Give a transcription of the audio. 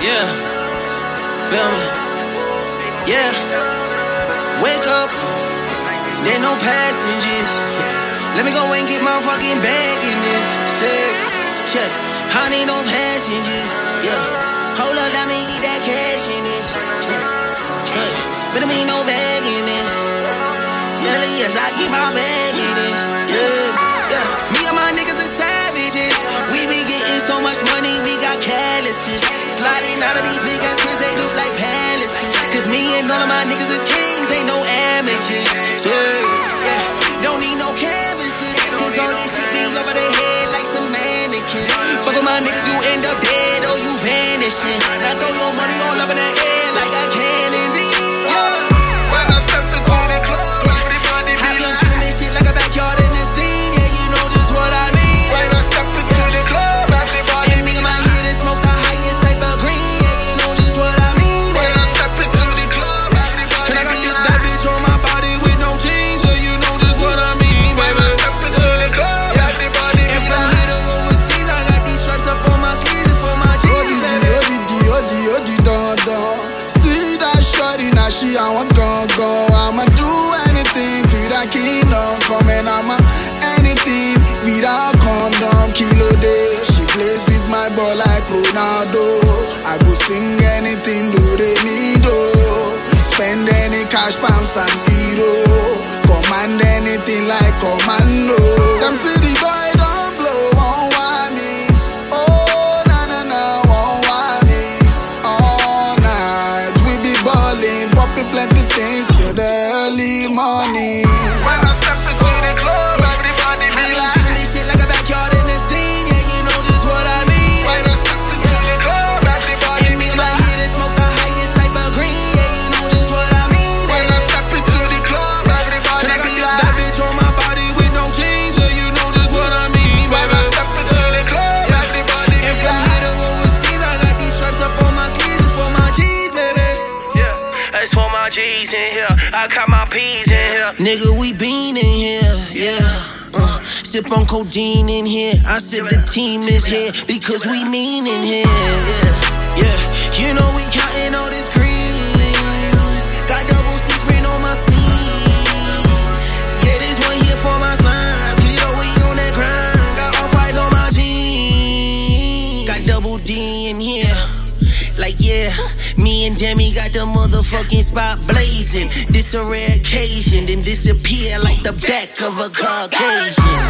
Yeah, feel me? Yeah, wake up, there no passengers. Let me go and get my fucking bag in this. Say, check, I need no passengers. Yeah, hold up, let me get that cash in this. But I mean no bag in this. Yeah, yes, I keep my bag in this. Yeah, me and my niggas are savages. We be getting so much money, we got calluses. Sliding out of these big ass cribs, they look like palaces. Cause me and all of my niggas is kings, ain't no amateurs. Yeah, don't need no canvases. Cause all this shit be over their head like some mannequins. Fuck with my niggas, you end up dead or you vanishing. I throw your money all up in the air like I can and be. When I step into the club, everybody be like, treating this shit like a backyard in the scene. Yeah, you know just what I mean. when I step into the club, everybody be My like, head and smoke the highest type of green. Yeah, you know just what I mean. when I step into the club, everybody And I got be this like, bad bitch on my body with no jeans. Yeah, you know just what I mean, when baby. I step into the club, everybody be If I like, hit her overseas, I got these stripes up on my sleeves for my jeans, baby. Odi, don, don. See that shorty, now she I want go. I'ma do anything to that kingdom. Come and I'ma anything without condom. Kilo day, she plays with my ball like Ronaldo. I go sing anything, do they need spend any cash, pounds and euro. Command anything like commando. Them say the boy don't blow, won't want me. Oh, na, won't want me. All night we be ballin', poppin' plenty things till the early morning. when I step into the club, everybody be like, Treating this shit like a backyard in the scene. Yeah, you know just what I mean. when I step into the club, everybody be My like, head and smoke the highest type of green. Yeah, you know just what I mean. when I step into the club, everybody And I got be this like, bad bitch on my body with no jeans. Yeah, you know just what I mean, when baby. I step into the club, everybody be If I like, hit her overseas, I got these stripes up on my sleeves for my G's, baby. Yeah, that's for my G's in here. I got my P's in here. Nigga, we been in here, yeah. Sip on codeine in here. I said the team is here because we mean in here, yeah. You know we counting all this green. Got double six print on my sleeve. Yeah, this one here for my slime. You know we on that grind. Got off-white on my jeans. Got double D in here. Like, yeah, me and Demi got the motherfucking spot blazing. This a rare occasion, then disappear like the back of a Caucasian.